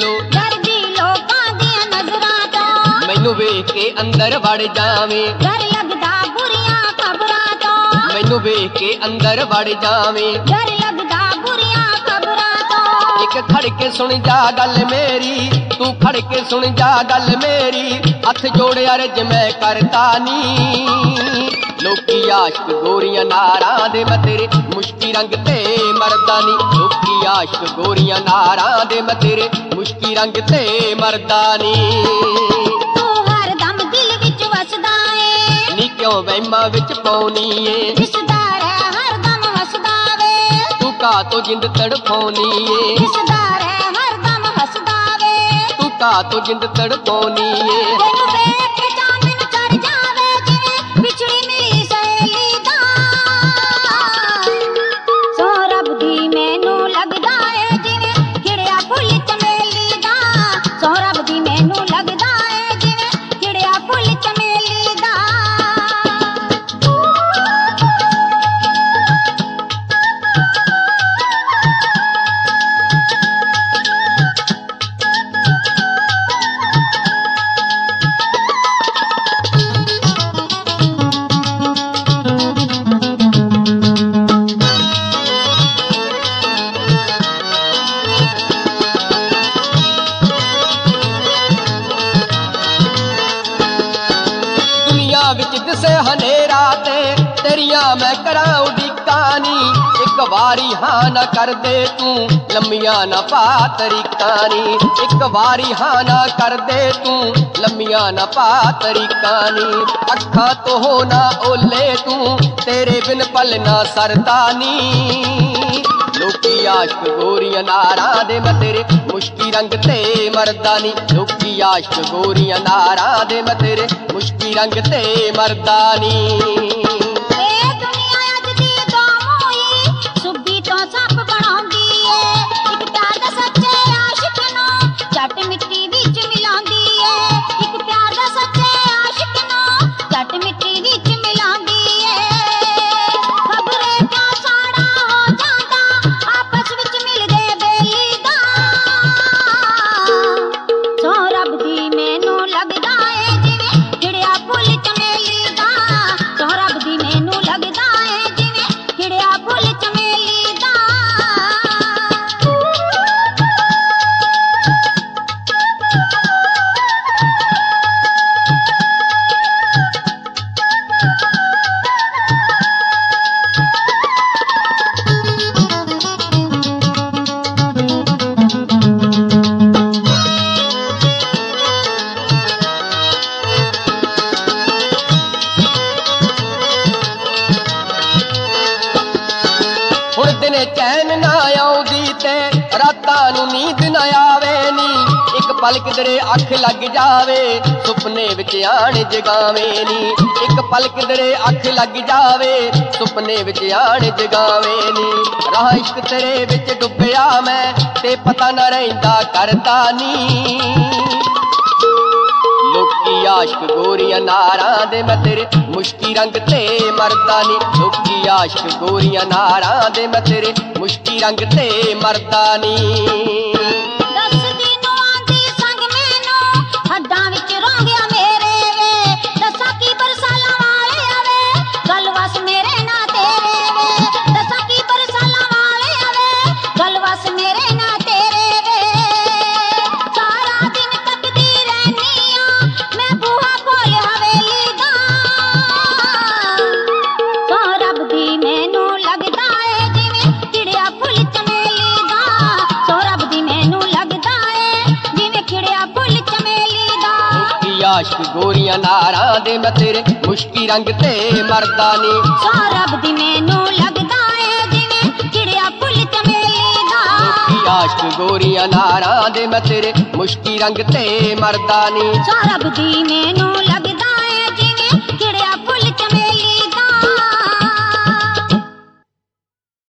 ਪਿੱਛੋਂ ਡਰਦੀ ਲੋਕਾਂ ਦੀਆਂ ਨਜ਼ਰਾਂ ਤੋਂ ਮੈਨੂੰ ਵੇਖ ਕੇ ਅੰਦਰ ਵੜ ਜਾਵੇਂ ਡਰ ਲੱਗਦਾ ਬੁਰੀਆਂ ਖਬਰਾਂ ਤੋਂ ਮੈਨੂੰ ਵੇਖ ਕੇ ਅੰਦਰ ਵੜ ਜਾਵੇਂ ਡਰ ਲੱਗਦਾ ਬੁਰੀਆਂ ਖਬਰਾਂ ਤੋਂ ਇੱਕ ਖੜ ਕੇ ਸੁਣ ਜਾ ਗੱਲ ਮੇਰੀ ਤੂੰ ਖੜ ਕੇ ਸੁਣ ਜਾ ਗੱਲ ਮੇਰੀ ਹੱਥ ਜੋੜਿਆ ਰਜ ਮੈਂ ਕਰਦਾ ਨੀ ਲੋਕੀ ਆਸ਼ਕ ਗੋਰੀਆਂ ਨਾਰਾਂ ਦੇ ਮੈਂ ਤੇਰੇ ਮੁਸ਼ਕੀ ਰੰਗ ਤੇ ਮਰਦਾ ਨੀ ਲੋਕੀ ਆਸ਼ਕ ਗੋਰੀਆਂ ਨਾਰਾਂ ਦੇ ਮੈਂ ਤੇਰੇ ਮੁਸ਼ਕੀ ਰੰਗ ਤੇ ਮਰਦਾ ਨੀ ਤੂੰ ਹਰਦਮ ਦਿਲ ਵਿੱਚ ਵਸਦਾ ਏ ਨੀ ਕਿਉਂ ਵਹਿਮਾਂ ਵਿੱਚ ਪਾਉਣੀ ਏ ਦਿਸਦਾ ਰਹਿ ਹਰਦਮ ਹੱਸਦਾ ਵੇ ਤੂੰ ਕਾ ਤੋਂ ਜਿੰਦ ਤੜਫਾਉਣੀ ਏ ਦਿਸਦਾ ਰਹਿ ਹਰਦਮ ਹੱਸਦਾ ਵੇ ਤੂੰ ਕਾ ਤੋਂ ਜਿੰਦ ਤੜਫਾਉਣੀ ਏ ਤੈਨੂੰ ਵੇਖ ਕੇ ਚਾਨਣ ਚੜ ਜਾਵੇ ਜਿਵੇਂ ਵਿਛੜੀ ਮਿਲੀ ਸਹੇਲੀ ਦਾ ਸੋ ਰੱਬ ਦੀ ਮੈਨੂੰ ਲੱਗਦਾ ਏ ਜਿਵੇਂ ਖਿੜਿਆ ਫੁੱਲ ਚਮੇਲੀ ਦਾ ਸੋ ਰੱਬ ਦੀ ਮੈਨੂੰ ਲੱਗਦਾ ਏ ਜਿਵੇਂ ਖਿੜਿਆ ਫੁੱਲ ਚਮੇਲੀ ਦਾ ਦੁਨੀਆ ਵਿੱਚ ਦਿਸੇ ਹਨੇਰਾ ਤੇ ਤੇਰੀਆਂ ਮੈਂ ਕਰਾਂ ਉਡੀਕਾਂ ਨੀ ਇੱਕ ਵਾਰੀ ਹਾਂ ਨਾ ਕਰਦੇ ਤੂੰ ਲੰਮੀਆਂ ਨਾ ਪਾ ਤਰੀਕਾਂ ਨੀ ਇੱਕ ਵਾਰੀ ਹਾਂ ਨਾ ਕਰਦੇ ਤੂੰ ਲੰਮੀਆਂ ਨਾ ਪਾ ਤਰੀਕਾਂ ਨੀ ਅੱਖਾਂ ਤੋਂ ਹੋ ਨਾ ਓਲੇ ਤੂੰ ਤੇਰੇ ਬਿਨ ਪਲ ਨਾ ਸਰਦਾ ਨੀ ਲੋਕੀ ਆਸ਼ਕ ਗੋਰੀਆਂ ਨਾਰਾਂ ਦੇ ਮੈਂ ਤੇਰੇ ਮੁਸ਼ਕੀ ਰੰਗ ਤੇ ਮਰਦਾ ਨੀ ਲੋਕੀ ਆਸ਼ਕ ਗੋਰੀਆਂ ਨਾਰਾਂ ਦੇ ਮੈਂ ਤੇਰੇ ਮੁਸ਼ਕੀ ਰੰਗ ਤੇ ਮਰਦਾ ਨੀ ਇਹ ਦੁਨੀਆ ਅੱਜ ਦੀ ਦੋਮੋਈ ਸੁੱਭੀ ਤੋਂ ਸੱਪ ਬਣਾਉਂਦੀ ਏ ਇੱਕ ਪਿਆਰ ਦਾ ਸੱਚੇ ਆਸ਼ਿਕ ਨੂੰ ਝੱਟ ਮਿੱਟੀ ਵਿੱਚ ਮਿਲਾਉਂਦੀ ਏ ਇੱਕ ਪਿਆਰ ਦਾ ਸੱਚੇ ਆਸ਼ਿਕ ਨੂੰ ਝੱਟ ਮਿੱਟੀ ਵਿੱਚ ਮਿਲਾਉਂਦੀ ਏ ਖਬਰੇ ਕਿਉਂ ਸਾੜਾ ਹੋ ਜਾਂਦਾ ਆਪਸ ਵਿੱਚ ਮਿਲਦੇ ਬੇਲੀ ਦਾ ਸੋ ਰੱਬ ਦੀ ਮੈਨੂੰ ਲੱਗਦਾ ਏ ਜਿਵੇਂ ਖਿੜਿਆ ਫੁੱਲ ਚਮੇਲੀ ਦਾ ਸੋ ਰੱਬ ਦੀ ਮੈਨੂੰ ਲੱਗਦਾ ਏ ਜਿਵੇਂ ਖਿੜਿਆ ਫੁੱਲ ਚਮੇਲੀ ਦਾ ਹੁਣ ਦਿਨੇ ਚੈਨ ਨਾ ਆਉਂਦੀ ਤੇ ਰਾਤਾਂ ਨੂੰ ਨੀਂਦ ਨਾ ਆਵੇ ਨੀ ਇੱਕ ਪਲ ਕਿਧਰੇ ਅੱਖ ਲੱਗ ਜਾਵੇ ਸੁਪਨੇ ਵਿੱਚ ਆਣ ਜਗਾਵੇ ਨੀ ਇੱਕ ਪਲ ਕਿਧਰੇ ਅੱਖ ਲੱਗ ਜਾਵੇ ਸੁਪਨੇ ਵਿੱਚ ਆਣ ਜਗਾਵੇ ਨੀ ਰਾਹ ਇਸ਼ਕ ਤੇਰੇ ਵਿੱਚ ਡੁੱਬਿਆ ਮੈਂ ਤੇ ਪਤਾ ਨਾ ਰਹਿੰਦਾ ਕਰਦਾ ਨੀ ਲੋਕੀ ਆਸ਼ਕ ਗੋਰੀਆਂ ਨਾਰਾਂ ਦੇ ਮੈਂ ਤੇਰੇ ਮੁਸ਼ਕੀ ਰੰਗ ਤੇ ਮਰਦਾ ਨੀ ਲੋਕੀ ਆਸ਼ਕ ਗੋਰੀਆਂ ਨਾਰਾਂ ਦੇ ਮੈਂ ਤੇਰੇ ਮੁਸ਼ਕੀ ਰੰਗ ਤੇ ਮਰਦਾ ਨੀ ਦੱਸਦੀ ਨੂੰ ਆਂਦੀ ਸੰਗ ਮੈਨੂੰ ਹੱਡਾਂ ਵਿੱਚ ਰੋਂਗਿਆ ਮੇਰੇ ਵੇ ਦੱਸਾਂ ਕੀ ਬਰਸਾਲਾਂ ਵਾਲੇ ਆਵੇ ਗੱਲ ਵਸ ਮੇਰੇ ਨਾ ਤੇਰੇ ਵੇ ਦੱਸਾਂ ਕੀ ਬਰਸਾਲਾਂ ਵਾਲੇ ਆਵੇ ਗੱਲ ਵਸ ਮੇਰੇ ਨਾ ਤੇਰੇ ਵੇ ਸਾਰਾ ਦਿਨ ਤੱਕਦੀ ਰਹਿਨੀ ਆ ਮੈਂ ਬੂਹਾ ਖੋਲ ਹਵੇਲੀ ਦਾ ਸੋ ਰੱਬ ਦੀ ਮੈਨੂੰ ਲੱਗਦਾ ਏ ਜਿਵੇਂ ਖਿੜਿਆ ਫੁੱਲ ਚਮੇਲੀ ਦਾ ਸੋ ਰੱਬ ਦੀ ਮੈਨੂੰ ਲੱਗਦਾ ਏ ਜਿਵੇਂ ਖਿੜਿਆ ਫੁੱਲ ਚਮੇਲੀ ਦਾ ਲੋਕੀ ਆਸ਼ਕ ਗੋਰੀਆਂ ਨਾਰਾਂ ਦੇ ਮੈਂ ਤੇਰੇ ਮੁਸ਼ਕੀ ਰੰਗ ਤੇ ਮਰਦਾ ਨੀ ਸੋ ਰੱਬ ਦੀ ਮੈਨੂੰ ਲੱਗਦਾ ਏ ਜਿਵੇਂ ਖਿੜਿਆ ਫੁੱਲ ਚਮੇਲੀ ਦਾ ਲੋਕੀ ਆਸ਼ਕ ਗੋਰੀਆਂ ਨਾਰਾਂ ਦੇ ਮੈਂ ਤੇਰੇ ਮੁਸ਼ਕੀ ਰੰਗ ਤੇ ਮਰਦਾ ਨੀ ਸੋ ਰੱਬ ਦੀ ਮੈਨੂੰ ਲੱਗਦਾ